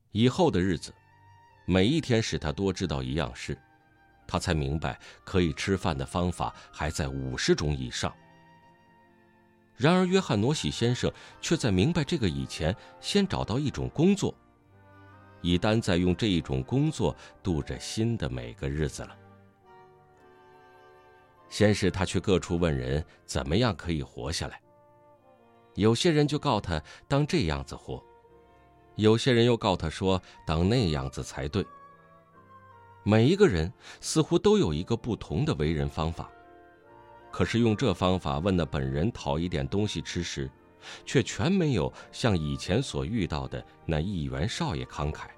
以后的日子，每一天使他多知道一样事，他才明白可以吃饭的方法还在50种以上。然而约翰诺西先生却在明白这个以前，先找到一种工作，以单在用这一种工作度着新的每个日子了。先是他去各处问人怎么样可以活下来，有些人就告他当这样子活，有些人又告他说当那样子才对。每一个人似乎都有一个不同的为人方法，可是用这方法问那本人讨一点东西吃时，却全没有像以前所遇到的那议员少爷慷慨。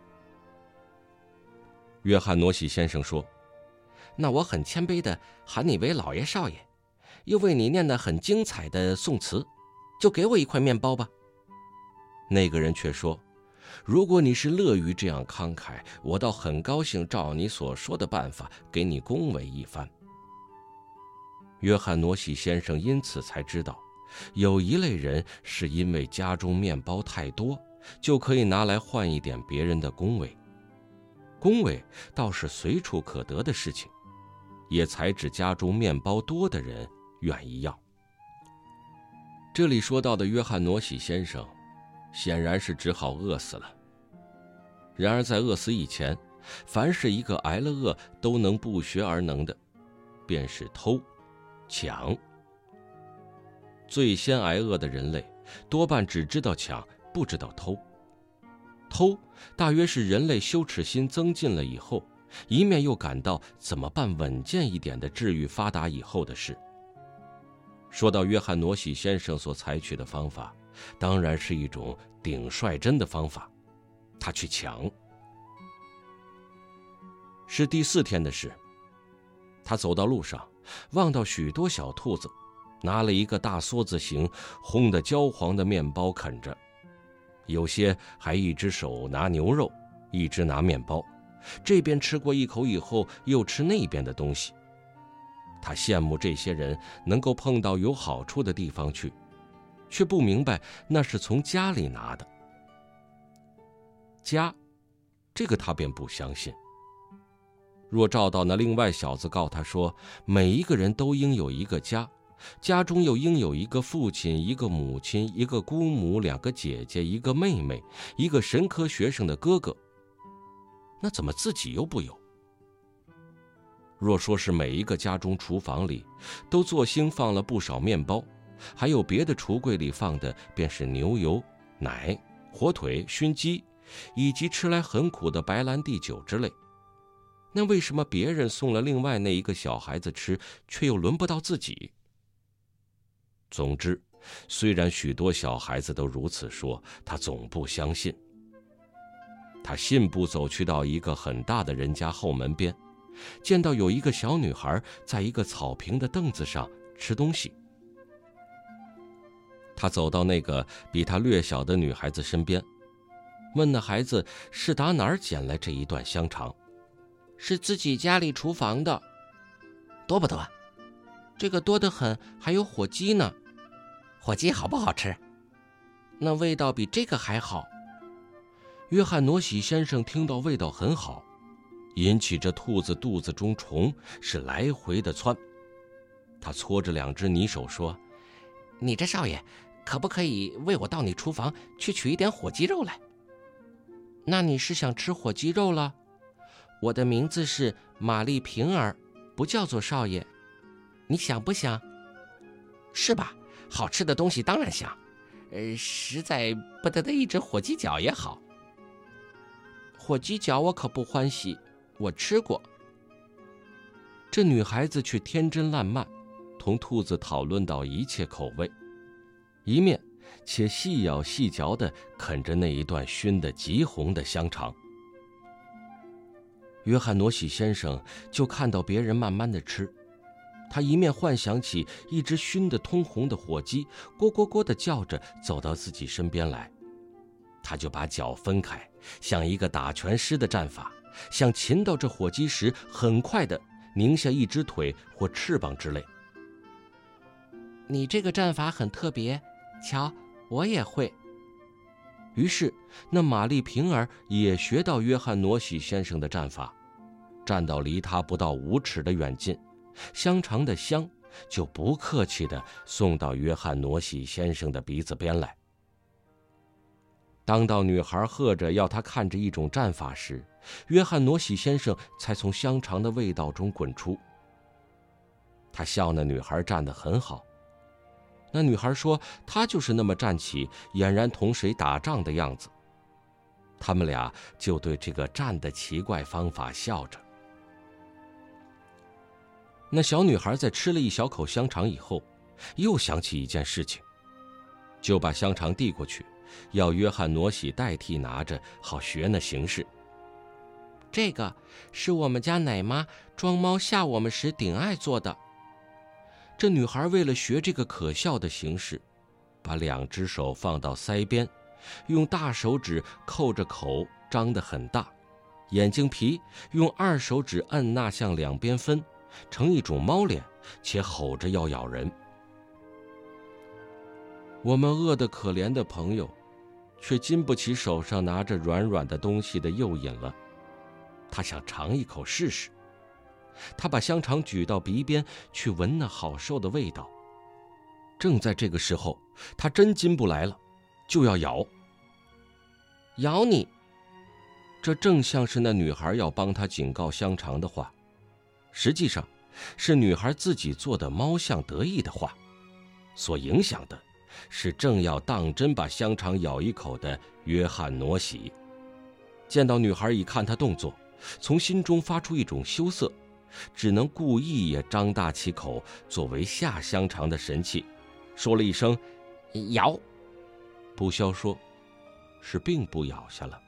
约翰诺西先生说，那我很谦卑地喊你为老爷少爷，又为你念得很精彩的宋词，就给我一块面包吧。那个人却说，如果你是乐于这样慷慨，我倒很高兴照你所说的办法给你恭维一番。约翰诺西先生因此才知道，有一类人是因为家中面包太多，就可以拿来换一点别人的恭维。恭维倒是随处可得的事情，也才指家中面包多的人愿意要。这里说到的约翰诺西先生显然是只好饿死了。然而在饿死以前，凡是一个挨了饿都能不学而能的，便是偷抢。最先挨饿的人类多半只知道抢，不知道偷。偷大约是人类羞耻心增进了以后，一面又感到怎么办稳健一点的治愈发达以后的事。说到约翰诺西先生所采取的方法，当然是一种顶率真的方法，他去抢。是第4天的事，他走到路上，望到许多小兔子拿了一个大梭子形烘得焦黄的面包啃着，有些还一只手拿牛肉，一只拿面包，这边吃过一口以后又吃那边的东西。他羡慕这些人能够碰到有好处的地方去，却不明白那是从家里拿的。家，这个他便不相信。若照到那另外小子告他说，每一个人都应有一个家，家中又应有一个父亲，一个母亲，一个姑母，2个姐姐，一个妹妹，一个神科学生的哥哥，那怎么自己又不有？若说是每一个家中厨房里都作兴放了不少面包，还有别的橱柜里放的便是牛油、奶、火腿、熏鸡，以及吃来很苦的白兰地酒之类，那为什么别人送了另外那一个小孩子吃，却又轮不到自己？总之，虽然许多小孩子都如此说，他总不相信。他信步走去到一个很大的人家后门边，见到有一个小女孩在一个草坪的凳子上吃东西。他走到那个比他略小的女孩子身边，问那孩子是打哪儿捡来这一段香肠。是自己家里厨房的。多不多？这个多得很，还有火鸡呢。火鸡好不好吃？那味道比这个还好。约翰诺西先生听到味道很好，引起这兔子肚子中虫是来回的窜。他搓着2只泥手说，你这少爷可不可以为我到你厨房去取一点火鸡肉来？那你是想吃火鸡肉了？我的名字是玛丽平儿，不叫做少爷，你想不想？是吧？好吃的东西当然想，实在不得一只火鸡脚也好。火鸡脚我可不欢喜，我吃过。这女孩子却天真烂漫，同兔子讨论到一切口味，一面且细咬细嚼地啃着那一段熏得极红的香肠。约翰诺西先生就看到别人慢慢地吃，他一面幻想起一只熏得通红的火鸡咕咕咕地叫着走到自己身边来，他就把脚分开，像一个打拳师的战法，想擒到这火鸡时很快地拧下一只腿或翅膀之类。你这个战法很特别，瞧，我也会。 于是那玛丽萍儿也学到约翰挪喜先生的战法，站到离他不到5尺的远近，香肠的香就不客气地送到约翰挪喜先生的鼻子边来。当到女孩喝着要他看着一种战法时，约翰挪喜先生才从香肠的味道中滚出。他笑那女孩站得很好。那女孩说她就是那么站起，俨然同谁打仗的样子。他们俩就对这个站的奇怪方法笑着。那小女孩在吃了一小口香肠以后，又想起一件事情，就把香肠递过去，要约翰挪喜代替拿着，好学那形式。这个是我们家奶妈装猫吓我们时顶爱做的。这女孩为了学这个可笑的形式，把2只手放到腮边，用大手指扣着口，张得很大，眼睛皮用2手指按捺向2边分，成一种猫脸，且吼着要咬人。我们饿得可怜的朋友，却经不起手上拿着软软的东西的诱引了。他想尝一口试试。他把香肠举到鼻边去闻那好受的味道。正在这个时候，他真禁不来了，就要咬。咬你！这正像是那女孩要帮他警告香肠的话，实际上是女孩自己做的猫像得意的话，所影响的是正要当真把香肠咬一口的约翰挪喜。见到女孩已看他动作，从心中发出一种羞涩，只能故意也张大起口，作为下香肠的神器，说了一声咬。不消说是并不咬下了。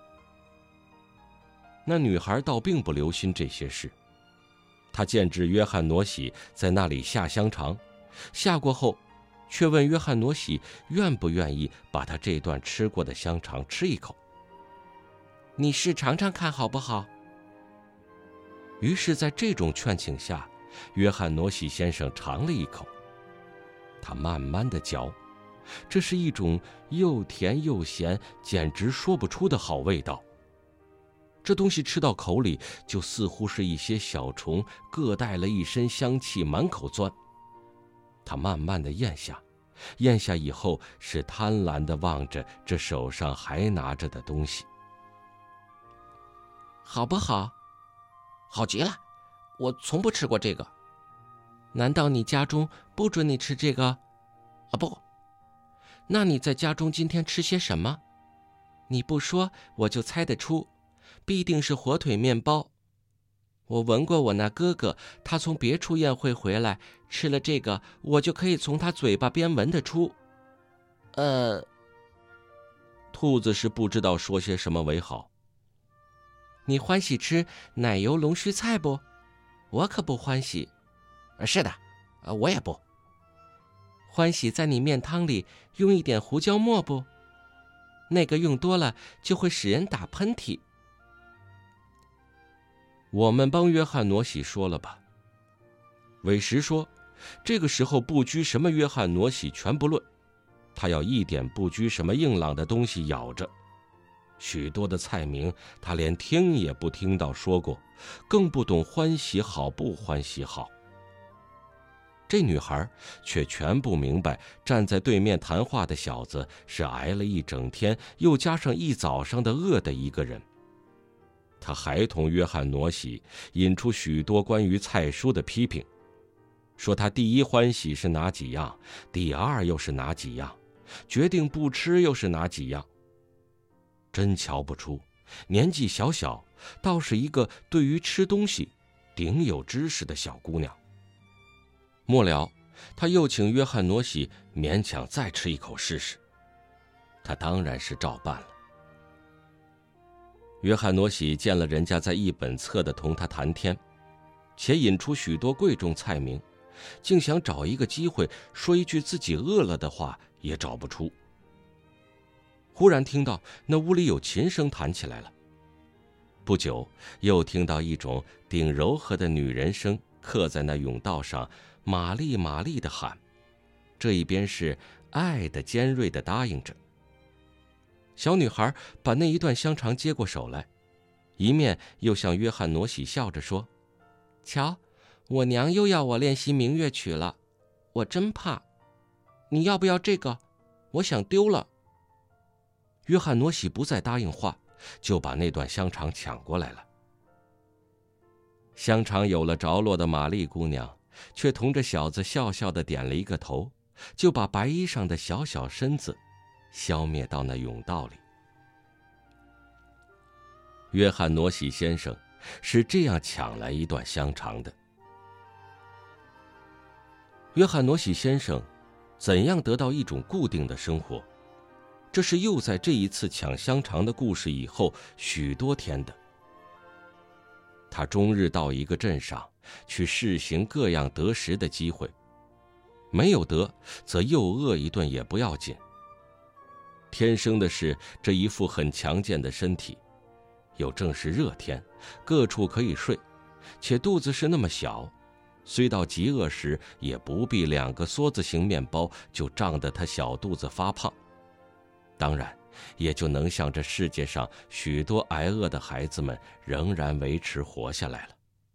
那女孩倒并不留心这些事，她见至约翰挪喜在那里下香肠，下过后却问约翰挪喜愿不愿意把他这段吃过的香肠吃一口。你试尝尝看好不好？于是在这种劝请下，约翰挪喜先生尝了一口。他慢慢地嚼，这是一种又甜又咸，简直说不出的好味道。这东西吃到口里，就似乎是一些小虫各带了一身香气满口钻。他慢慢地咽下，咽下以后是贪婪地望着这手上还拿着的东西。好不好？好极了，我从不吃过这个。难道你家中不准你吃这个？啊不。那你在家中今天吃些什么？你不说我就猜得出，必定是火腿面包。我闻过我那哥哥，他从别处宴会回来，吃了这个，我就可以从他嘴巴边闻得出。兔子是不知道说些什么为好。你欢喜吃奶油龙须菜不？我可不欢喜。是的，我也不。欢喜在你面汤里用一点胡椒末不？那个用多了就会使人打喷嚏。我们帮约翰挪喜说了吧。韦什说，这个时候不拘什么约翰挪喜全不论，他要一点不拘什么硬朗的东西咬着。许多的菜名他连听也不听到说过，更不懂欢喜好不欢喜好。这女孩却全不明白，站在对面谈话的小子是挨了一整天又加上一早上的饿的一个人。他还同约翰挪喜引出许多关于菜蔬的批评，说他第一欢喜是哪几样，第二又是哪几样，决定不吃又是哪几样。真瞧不出，年纪小小，倒是一个对于吃东西顶有知识的小姑娘。末了，他又请约翰挪喜勉强再吃一口试试。他当然是照办了。约翰挪喜见了人家在一本册的同他谈天，且引出许多贵重菜名，竟想找一个机会说一句自己饿了的话，也找不出。忽然听到那屋里有琴声弹起来了，不久又听到一种顶柔和的女人声刻在那甬道上，玛丽玛丽地喊，这一边是爱的尖锐地答应着。 小女孩把那一段香肠接过手来，一面又向约翰挪喜笑着说：“瞧，我娘又要我练习明月曲了，我真怕。你要不要这个？我想丢了。”约翰挪喜不再答应话，就把那段香肠抢过来了。香肠有了着落的玛丽姑娘，却同着小子笑笑地点了一个头，就把白衣上的小小身子消灭到那甬道里。约翰挪喜先生是这样抢来一段香肠的。约翰挪喜先生怎样得到一种固定的生活？这是又在这一次抢香肠的故事以后许多天的。他终日到一个镇上去试行各样得食的机会，没有得，则又饿一顿也不要紧。天生的是这一副很强健的身体，又正是热天，各处可以睡，且肚子是那么小，虽到极饿时也不必2个梭子形面包就胀得他小肚子发胖，当然也就能像这世界上许多挨饿的孩子们仍然维持活下来了。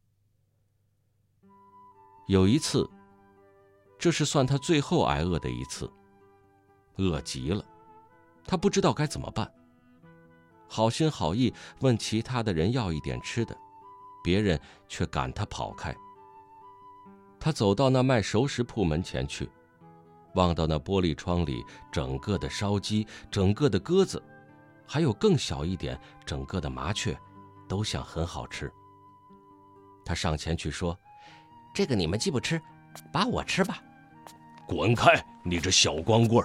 有一次，这是算他最后挨饿的一次，饿极了，他不知道该怎么办，好心好意问其他的人要一点吃的，别人却赶他跑开。他走到那卖熟食铺门前去，望到那玻璃窗里整个的烧鸡，整个的鸽子，还有更小一点整个的麻雀，都像很好吃。他上前去说：“这个你们既不吃，把我吃吧。”“滚开，你这小光棍！”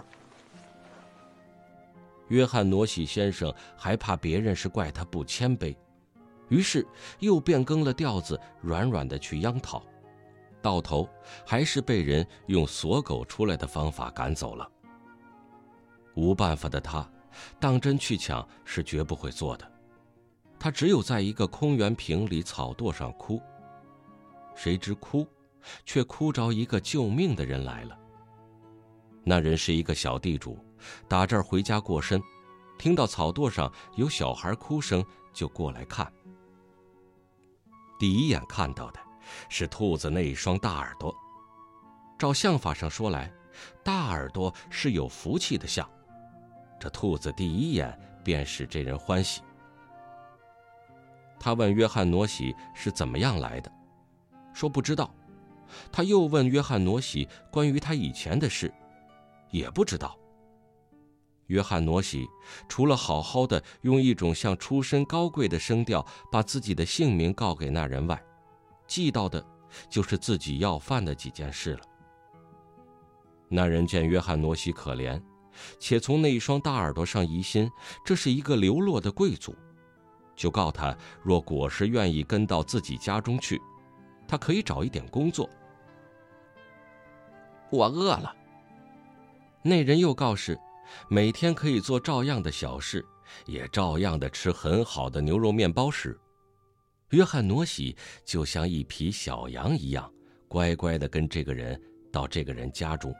约翰挪喜先生还怕别人是怪他不谦卑，于是又变更了调子，软软的去央讨，到头还是被人用锁狗出来的方法赶走了。无办法的他，当真去抢是绝不会做的。他只有在一个空园坪里草垛上哭，谁知哭，却哭着一个救命的人来了。那人是一个小地主，打这儿回家过身，听到草垛上有小孩哭声，就过来看。第一眼看到的是兔子那一双大耳朵。照相法上说来，大耳朵是有福气的象，这兔子第一眼便使这人欢喜。他问约翰挪喜是怎么样来的，说不知道。他又问约翰挪喜关于他以前的事，也不知道。约翰挪喜除了好好的用一种像出身高贵的声调把自己的姓名告给那人外，记到的就是自己要饭的几件事了。那人见约翰挪喜可怜，且从那一双大耳朵上疑心这是一个流落的贵族，就告他若果是愿意跟到自己家中去，他可以找一点工作。我饿了。那人又告示每天可以做照样的小事，也照样的吃很好的牛肉面包时，约翰挪喜就像一匹小羊一样，乖乖地跟这个人到这个人家中。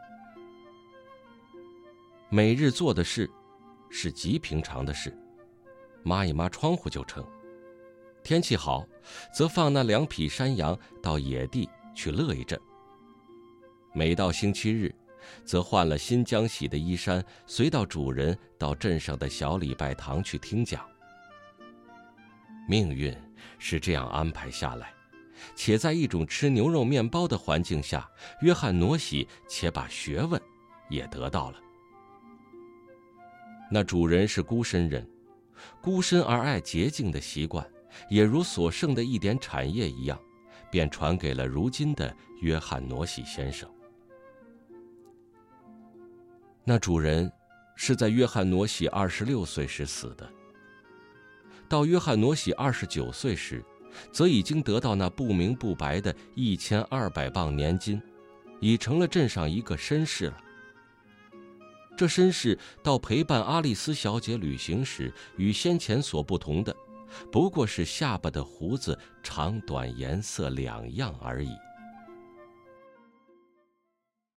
每日做的事是极平常的事，抹一抹窗户就成。天气好，则放那2匹山羊到野地去乐一阵。每到星期日，则换了新浆洗的衣衫，随到主人到镇上的小礼拜堂去听讲。命运是这样安排下来，且在一种吃牛肉面包的环境下，约翰挪喜且把学问也得到了。那主人是孤身人，孤身而爱洁净的习惯，也如所剩的一点产业一样，便传给了如今的约翰挪喜先生。那主人是在约翰挪喜26岁时死的。到约翰挪喜29岁时，则已经得到那不明不白的1200磅年金，已成了镇上一个绅士了。这绅士到陪伴阿丽丝小姐旅行时，与先前所不同的，不过是下巴的胡子长短颜色2样而已。